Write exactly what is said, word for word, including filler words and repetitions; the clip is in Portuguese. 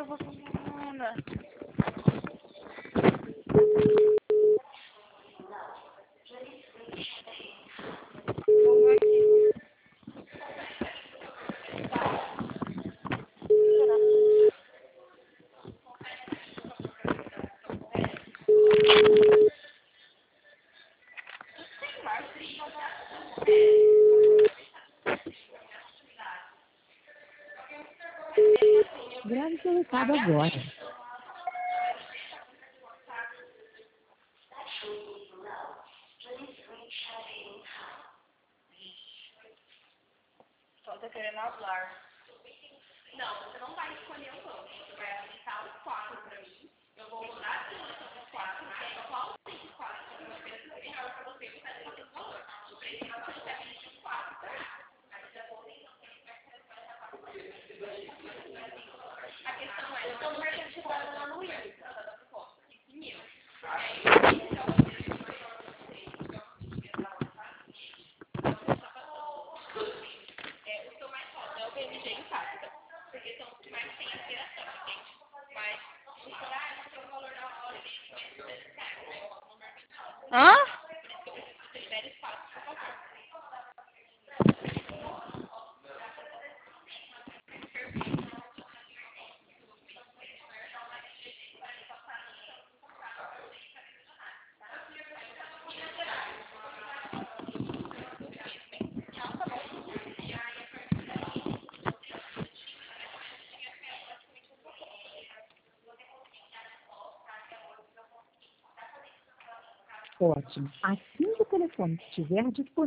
vagabunda. Vamos ver aqui. Grave seu recado agora. Só tá querendo hablar. Não, você não vai escolher um nome. Você vai aplicar os quatro pra mim. Eu vou mudar a seleção dos quatro. E aí, qual desses quatro que eu penso que é melhor pra você, você vai ter o valor. Eu preciso que você pegue os quatro pra mim. Aí você volta então. A questão é, então não vai ter tirado lá no Will. cinco mil. É, o seu mais foda é o B M G Impacta. Porque são os que mais têm aspiração, entende? Mas, no horário, tem o valor da hora e mais dez reais, né? Eu boto no mercado. Hã? Por isso que eu preciso que você libere espaço, por favor. Ótimo. Assim que o telefone estiver disponível,